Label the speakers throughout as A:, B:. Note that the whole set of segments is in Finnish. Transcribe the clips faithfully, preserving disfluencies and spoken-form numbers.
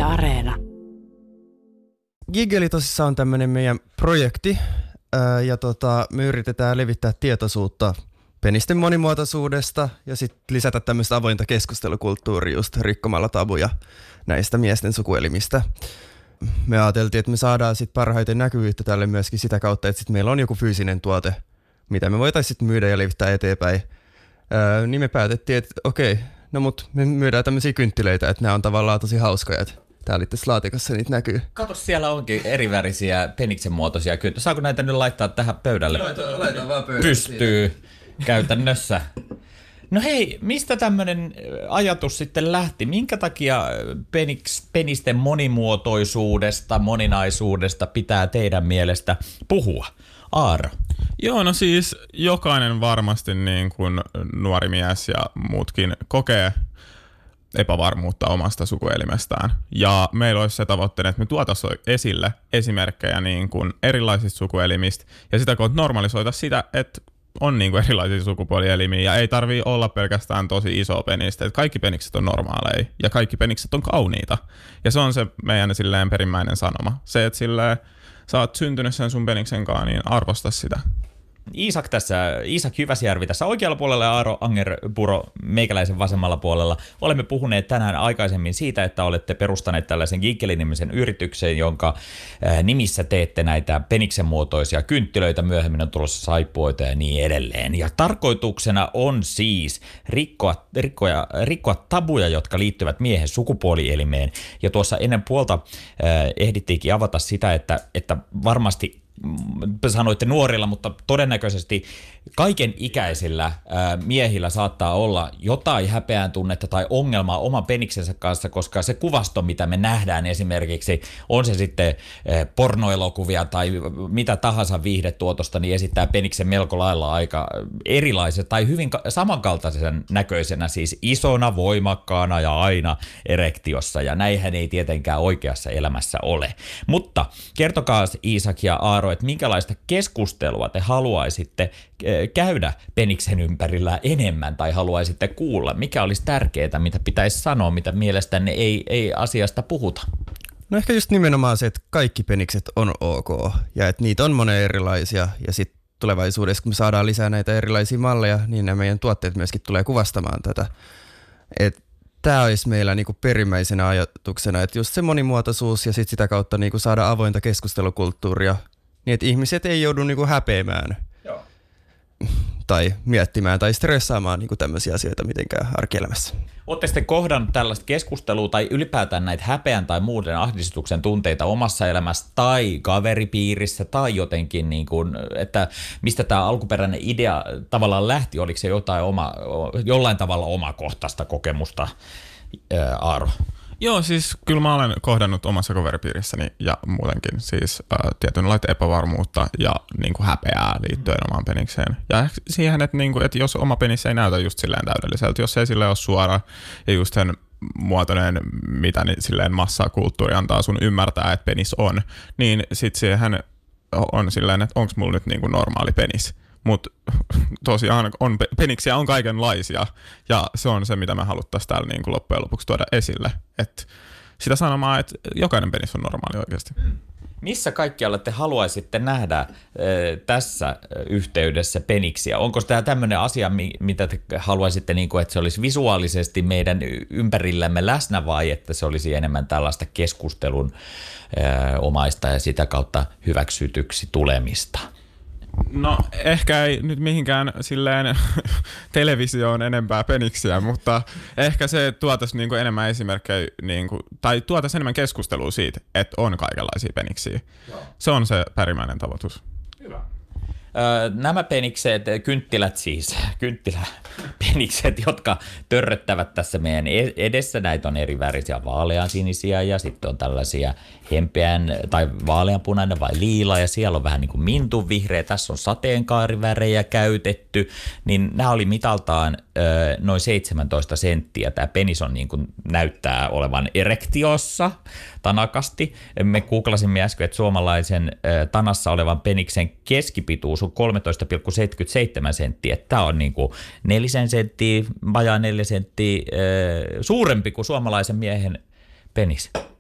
A: Yle Areena.
B: Giggeli tosissaan on tämmöinen meidän projekti, ää, ja tota, me yritetään levittää tietoisuutta penisten monimuotoisuudesta ja sitten lisätä tämmöistä avointa keskustelukulttuuria just rikkomalla tabuja näistä miesten sukuelimistä. Me ajateltiin, että me saadaan sit parhaiten näkyvyyttä tälle myöskin sitä kautta, että sit meillä on joku fyysinen tuote, mitä me voitaisiin myydä ja levittää eteenpäin. Öö, niin me päätettiin, että okei, no mut me myydään tämmöisiä kynttilöitä, että nämä on tavallaan tosi hauskoja. Täällä tässä laatikossa niitä näkyy.
C: Kato, siellä onkin erivärisiä peniksen muotoisia kynttilöitä. Saako näitä nyt laittaa tähän pöydälle?
B: Laita, laita vaan pöydälle.
C: Pystyy käytännössä. No hei, mistä tämmöinen ajatus sitten lähti? Minkä takia peniks, penisten monimuotoisuudesta, moninaisuudesta pitää teidän mielestä puhua? Aaro.
D: Joo, no siis jokainen varmasti niin kuin nuori mies ja muutkin kokee epävarmuutta omasta sukuelimestään. Ja meillä olisi se tavoitteena, että me tuotaisiin esille esimerkkejä niin kuin erilaisista sukuelimistä ja sitä kautta normalisoida sitä, että on niin kuin erilaisia sukupuolielimiä ja ei tarvii olla pelkästään tosi iso penistä. Että kaikki penikset on normaaleja ja kaikki penikset on kauniita. Ja se on se meidän silleen perimmäinen sanoma. Se, että silleen sä oot syntynyt sen sun peniksen kanssa, niin arvosta sitä.
C: Iisak tässä, Iisak Hyväsjärvi tässä oikealla puolella ja Aaro Angerpuro meikäläisen vasemmalla puolella. Olemme puhuneet tänään aikaisemmin siitä, että olette perustaneet tällaisen Giggeli-nimisen yrityksen, jonka nimissä teette näitä peniksen muotoisia kynttilöitä. Myöhemmin on tulossa saippuoita ja niin edelleen. Ja tarkoituksena on siis rikkoa, rikkoa, rikkoa tabuja, jotka liittyvät miehen sukupuolielimeen. Ja tuossa ennen puolta eh, ehdittiinkin avata sitä, että, että varmasti sanoitte nuorilla, mutta todennäköisesti kaiken ikäisillä ää, miehillä saattaa olla jotain häpeän tunnetta tai ongelmaa oman peniksensä kanssa, koska se kuvasto, mitä me nähdään esimerkiksi, on se sitten ää, pornoelokuvia tai mitä tahansa viihdetuotosta, niin esittää peniksen melko lailla aika erilaiset tai hyvin samankaltaisen näköisenä, siis isona, voimakkaana ja aina erektiossa, ja näinhän ei tietenkään oikeassa elämässä ole. Mutta kertokaa Iisak ja Aaro, että minkälaista keskustelua te haluaisitte käydä peniksen ympärillä enemmän tai haluaisitte kuulla? Mikä olisi tärkeää, mitä pitäisi sanoa, mitä mielestänne ei, ei asiasta puhuta?
B: No ehkä just nimenomaan se, että kaikki penikset on ok ja että niitä on monen erilaisia ja sitten tulevaisuudessa, kun me saadaan lisää näitä erilaisia malleja, niin nämä meidän tuotteet myöskin tulee kuvastamaan tätä. Tämä olisi meillä niinku perimmäisenä ajatuksena, että just se monimuotoisuus ja sit sitä kautta niinku saada avointa keskustelukulttuuria, niin että ihmiset ei joudu niinku häpeämään Joo. tai miettimään tai stressaamaan niinku tämmöisiä asioita mitenkään arkielämässä.
C: Olette sitten kohdannut tällaista keskustelua tai ylipäätään näitä häpeän tai muuten ahdistuksen tunteita omassa elämässä tai kaveripiirissä tai jotenkin, niin kuin, että mistä tämä alkuperäinen idea tavallaan lähti? Oliko se jotain oma, jollain tavalla omakohtaista kokemusta, ää, Aaro?
D: Joo, siis kyllä mä olen kohdannut omassa kaveripiirissäni ja muutenkin siis äh, tietynlaista epävarmuutta ja niin kuin häpeää liittyen mm. omaan penikseen. Ja siihen, että, niin kuin, että jos oma penis ei näytä just silleen täydelliseltä, jos ei silleen ole suora ja just sen muotoinen, mitä niin silleen massakulttuuri antaa sun ymmärtää, että penis on, niin sit siihen on silleen, että onko mulla nyt niin kuin normaali penis. Mutta tosiaan on, peniksiä on kaikenlaisia ja se on se, mitä me haluttaisiin täällä niin kuin loppujen lopuksi tuoda esille. Et sitä sanomaan, että jokainen penis on normaali oikeasti.
C: Missä kaikkialla te haluaisitte nähdä äh, tässä yhteydessä peniksiä? Onko tämä tämmöinen asia, mi- mitä te haluaisitte, niin kuin, että se olisi visuaalisesti meidän ympärillämme läsnä vai että se olisi enemmän tällaista keskustelun äh, omaista ja sitä kautta hyväksytyksi tulemista?
D: No ehkä ei nyt mihinkään silleen televisioon enempää peniksiä, mutta ehkä se tuotaisi niinku enemmän esimerkkejä, niinku, tai tuotaisi enemmän keskustelua siitä, että on kaikenlaisia peniksiä. Joo. Se on se pärimmäinen tavoitus.
C: Hyvä. Nämä penikset, kynttilät siis, kynttiläpenikset, jotka törröttävät tässä meidän edessä, näitä on eri värisiä, vaaleansinisiä ja sitten on tällaisia hempeän tai vaaleanpunainen vai liila ja siellä on vähän niin kuin mintun vihreä, tässä on sateenkaarivärejä käytetty, niin nämä oli mitaltaan ö, noin seitsemäntoista senttiä. Tämä penis on niin kuin näyttää olevan erektiossa tanakasti. Me googlasimme äsken, että suomalaisen ö, tanassa olevan peniksen keskipituus on kolmetoista pilkku seitsemänkymmentäseitsemän senttiä. Tämä on niin kuin nelisen senttiä, vajaa neljä senttiä ö, suurempi kuin suomalaisen miehen penis.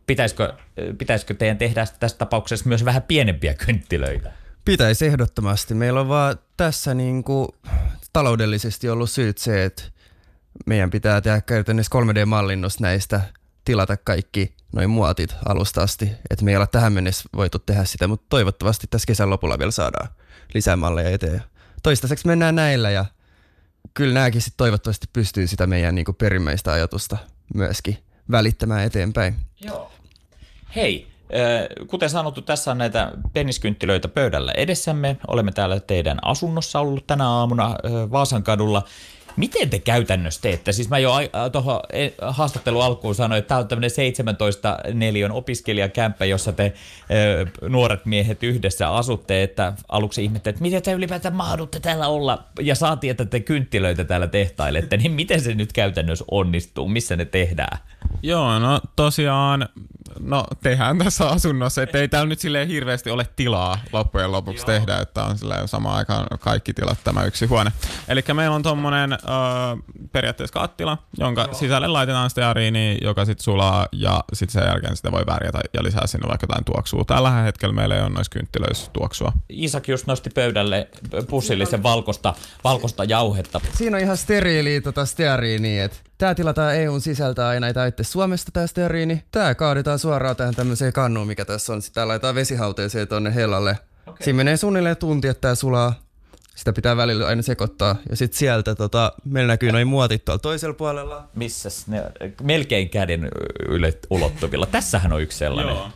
C: Pitäisikö, pitäisikö teidän tehdä tässä tapauksessa myös vähän pienempiä kynttilöitä?
B: Pitäisi ehdottomasti. Meillä on vaan tässä niin kuin taloudellisesti ollut syyt se, että meidän pitää tehdä käytännössä kolme D-mallinnosta näistä, tilata kaikki noin muotit alusta asti. Että me ei olla tähän mennessä voitu tehdä sitä, mutta toivottavasti tässä kesän lopulla vielä saadaan lisää malleja eteen. Toistaiseksi mennään näillä ja kyllä nämäkin sit toivottavasti pystyy sitä meidän niin kuin perimmäistä ajatusta myöskin välittämään eteenpäin.
C: Joo. Hei, kuten sanottu, tässä on näitä peniskynttilöitä pöydällä edessämme. Olemme täällä teidän asunnossa ollut tänä aamuna Vaasan kadulla. Miten te käytännössä teette? Siis mä jo tuohon haastattelun alkuun sanoin, että tämä on tämmöinen seitsemäntoista neliön opiskelijakämppä, jossa te ö, nuoret miehet yhdessä asutte, että aluksi ihmettä, että miten te ylipäätään mahdutte täällä olla ja saatiin, että te kynttilöitä täällä tehtailette, niin miten se nyt käytännössä onnistuu? Missä ne tehdään?
D: Joo, no tosiaan, no tehdään tässä asunnossa, että ei täällä nyt silleen hirveästi ole tilaa loppujen lopuksi Joo. tehdä, että on silleen samaan aikaan kaikki tilat tämä yksi huone. Eli meillä on tommonen ö, periaatteessa kattila, jonka Joo. sisälle laitetaan steariini, joka sitten sulaa ja sitten sen jälkeen sitä voi värjätä ja lisää sinne vaikka jotain tuoksua. Tällä hetkellä meillä ei ole noissa kynttilöissä tuoksua.
C: Isak just nosti pöydälle pussillisen valkoista, valkoista jauhetta.
B: Siinä on ihan steriiliä tota steariiniä, että tää tilataan E U:n sisältä aina, ei tää itse Suomesta tää steariini. Tää kaadetaan suoraan tähän tämmöiseen kannuun, mikä tässä on. Sitten tää laitetaan vesihauteeseen tonne hellalle. Okay. Siinä menee suunnilleen tunti, että tää sulaa. Sitä pitää välillä aina sekoittaa. Ja sitten sieltä tota, meillä näkyy noin muotit tuolla toisella puolella.
C: Missäs ne? Melkein käden yle ulottuvilla. Tässähän on yksi sellainen.
D: Joo.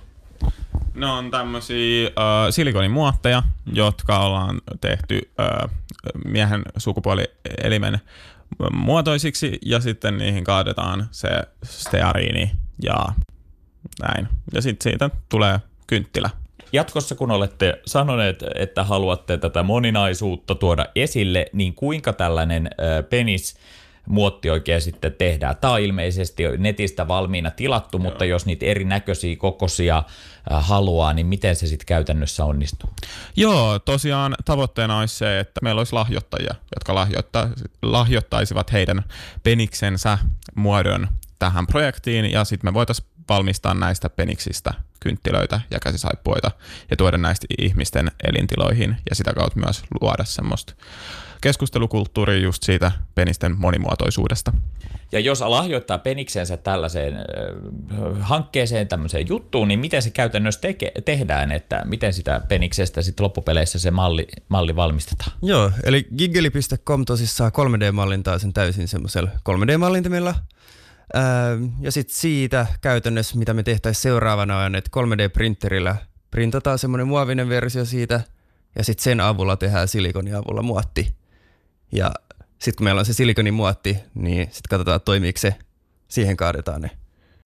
D: Ne on tämmöisiä äh, silikonimuotteja, jotka ollaan tehty äh, miehen sukupuolielimen muotoisiksi ja sitten niihin kaadetaan se steariini ja näin. Ja sitten siitä tulee kynttilä.
C: Jatkossa kun olette sanoneet, että haluatte tätä moninaisuutta tuoda esille, niin kuinka tällainen äh, penis muotti oikein sitten tehdään? Tämä on ilmeisesti netistä valmiina tilattu, Joo. mutta jos niitä erinäköisiä kokoisia äh, haluaa, niin miten se sitten käytännössä onnistuu?
D: Joo, tosiaan tavoitteena olisi se, että meillä olisi lahjoittajia, jotka lahjoitta, lahjoittaisivat heidän peniksensä muodon tähän projektiin, ja sitten me voitaisiin valmistaa näistä peniksistä kynttilöitä ja käsisaippuoita ja tuoda näistä ihmisten elintiloihin ja sitä kautta myös luoda semmoista keskustelukulttuuria just siitä penisten monimuotoisuudesta.
C: Ja jos lahjoittaa peniksensä tällaiseen äh, hankkeeseen, tämmöiseen juttuun, niin miten se käytännössä teke- tehdään, että miten sitä peniksestä sitten loppupeleissä se malli, malli valmistetaan?
B: Joo, eli giggeli piste com tosissaan kolme D-mallintaa sen täysin semmoisella kolme D-mallintimella. Öö, ja sitten siitä käytännössä, mitä me tehtäisiin seuraavana on, että kolme D-printerillä printataan semmoinen muovinen versio siitä, ja sitten sen avulla tehdään silikonin avulla muotti. Ja sitten kun meillä on se silikonin muotti, niin sitten katsotaan, toimiiko se, siihen kaadetaan ne.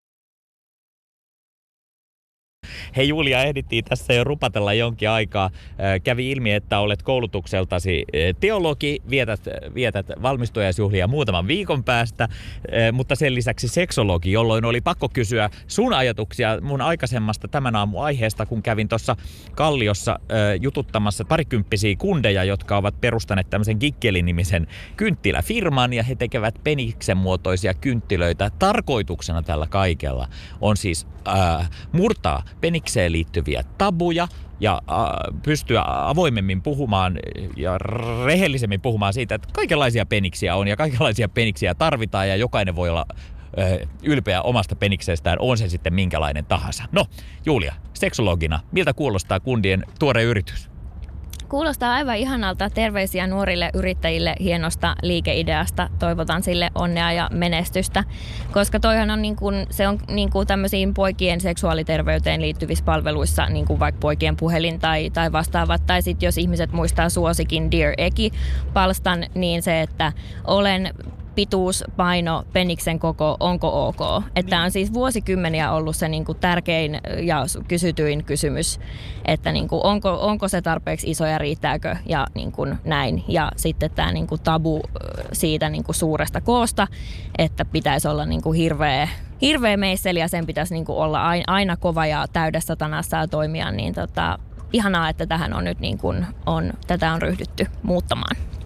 C: Hei Julia, ehdittiin tässä jo rupatella jonkin aikaa. Kävi ilmi, että olet koulutukseltasi teologi, vietät, vietät valmistujaisjuhlia muutaman viikon päästä, mutta sen lisäksi seksologi, jolloin oli pakko kysyä sun ajatuksia mun aikaisemmasta tämän aamun aiheesta, kun kävin tuossa Kalliossa jututtamassa parikymppisiä kundeja, jotka ovat perustaneet tämmöisen Giggeli-nimisen kynttiläfirman, ja he tekevät peniksen muotoisia kynttilöitä. Tarkoituksena tällä kaikella on siis äh, murtaa penikseen liittyviä tabuja ja äh, pystyä avoimemmin puhumaan ja rehellisemmin puhumaan siitä, että kaikenlaisia peniksiä on ja kaikenlaisia peniksiä tarvitaan ja jokainen voi olla äh, ylpeä omasta peniksestään, on se sitten minkälainen tahansa. No, Julia, seksologina, miltä kuulostaa kundien tuore yritys?
A: Kuulostaa aivan ihanalta. Terveisiä nuorille yrittäjille hienosta liikeideasta. Toivotan sille onnea ja menestystä, koska toihan on, niin kuin, se on niin kuin tämmöisiin poikien seksuaaliterveyteen liittyvissä palveluissa, niin kuin vaikka poikien puhelin tai, tai vastaavat. Tai sitten jos ihmiset muistaa suosikin Dear Eki-palstan, niin se, että olen pituus, paino, peniksen koko, onko ok? Että on siis vuosikymmeniä ollut se niin kuin tärkein ja kysytyin kysymys, että niin kuin onko, onko se tarpeeksi iso ja riittääkö ja niin kuin näin. Ja sitten tämä niin kuin tabu siitä niin kuin suuresta koosta, että pitäisi olla niin kuin hirveä, hirveä meisseli ja sen pitäisi niin kuin olla aina kova ja täydessä satanassa toimia, niin tota, ihanaa, että tähän on nyt niin kuin on, tätä on ryhdytty muuttamaan.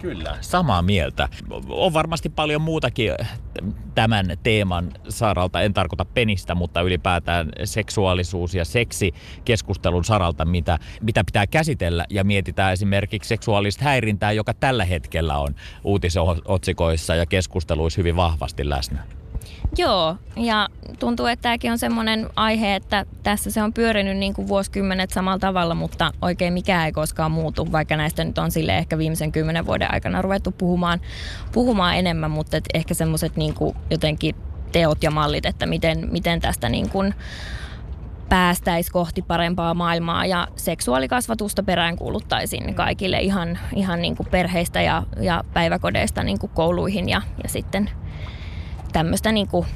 C: Kyllä, samaa mieltä. On varmasti paljon muutakin tämän teeman saralta, en tarkoita penistä, mutta ylipäätään seksuaalisuus ja seksi keskustelun saralta, mitä, mitä pitää käsitellä, ja mietitään esimerkiksi seksuaalista häirintää, joka tällä hetkellä on uutisotsikoissa ja keskusteluissa hyvin vahvasti läsnä.
A: Joo, ja tuntuu, että tämäkin on semmoinen aihe, että tässä se on pyörinyt niin kuin vuosikymmenet samalla tavalla, mutta oikein mikään ei koskaan muutu, vaikka näistä nyt on sille ehkä viimeisen kymmenen vuoden aikana ruvettu puhumaan, puhumaan enemmän, mutta et ehkä semmoiset niin kuin jotenkin teot ja mallit, että miten, miten tästä niin kuin päästäisiin kohti parempaa maailmaa ja seksuaalikasvatusta peräänkuuluttaisiin kaikille ihan, ihan niin kuin perheistä ja, ja päiväkodeista niin kuin kouluihin ja, ja sitten tämmöistä niin kuin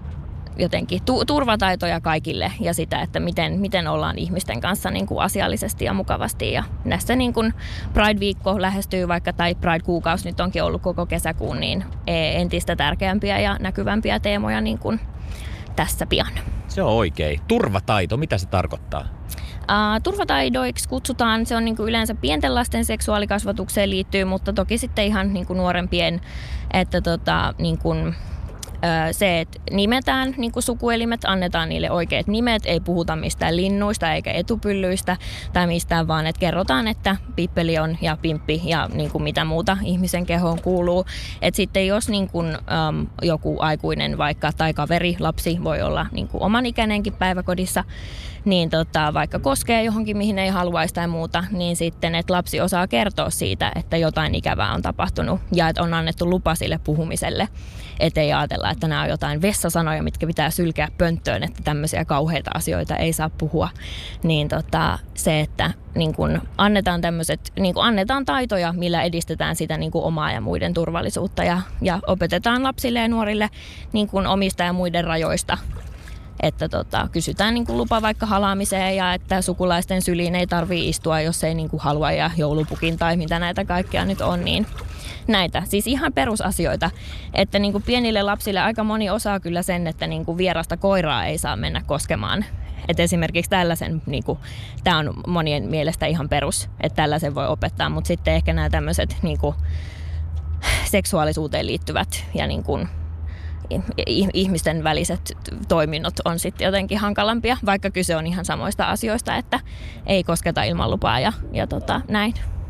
A: jotenkin tu- turvataitoja kaikille ja sitä, että miten, miten ollaan ihmisten kanssa niin kuin asiallisesti ja mukavasti. Ja näissä niin kuin Pride-viikko lähestyy vaikka, tai Pride-kuukausi nyt onkin ollut koko kesäkuun, niin entistä tärkeämpiä ja näkyvämpiä teemoja niin kuin tässä pian.
C: Se on oikein. Turvataito, mitä se tarkoittaa?
A: Uh, turvataidoiksi kutsutaan, se on niin kuin yleensä pienten lasten seksuaalikasvatukseen liittyy, mutta toki sitten ihan niin kuin nuorempien, että tota, niin kuin se, että nimetään niin kuin sukuelimet, annetaan niille oikeat nimet, ei puhuta mistään linnuista eikä etupyllyistä tai mistään, vaan että kerrotaan, että pippeli on ja pimppi ja niin kuin mitä muuta ihmisen kehoon kuuluu. Et sitten jos niin kuin, äm, joku aikuinen vaikka tai kaveri, lapsi voi olla niin kuin oman ikäinenkin päiväkodissa, niin tota, vaikka koskee johonkin, mihin ei haluaisi tai muuta, niin sitten, että lapsi osaa kertoa siitä, että jotain ikävää on tapahtunut ja että on annettu lupa sille puhumiselle. Ettei ajatella, että nämä on jotain vessasanoja, mitkä pitää sylkeä pönttöön, että tämmöisiä kauheita asioita ei saa puhua. Niin tota, se, että niin kun annetaan tämmöiset, niin kun annetaan taitoja, millä edistetään sitä niin kun omaa ja muiden turvallisuutta ja, ja opetetaan lapsille ja nuorille niin kun omista ja muiden rajoista. Että tota, kysytään niin kuin lupa vaikka halaamiseen ja että sukulaisten syliin ei tarvitse istua, jos ei niin kuin halua ja joulupukin tai mitä näitä kaikkea nyt on, niin näitä. Siis ihan perusasioita, että niin kuin pienille lapsille aika moni osaa kyllä sen, että niin kuin vierasta koiraa ei saa mennä koskemaan. Että esimerkiksi tällaisen, niin kuin, tämä on monien mielestä ihan perus, että tällaisen voi opettaa, mutta sitten ehkä nämä tämmöiset niin kuin seksuaalisuuteen liittyvät ja niin kuin ihmisten väliset toiminnot on sitten jotenkin hankalampia, vaikka kyse on ihan samoista asioista, että ei kosketa ilman lupaa ja, ja tota, näin.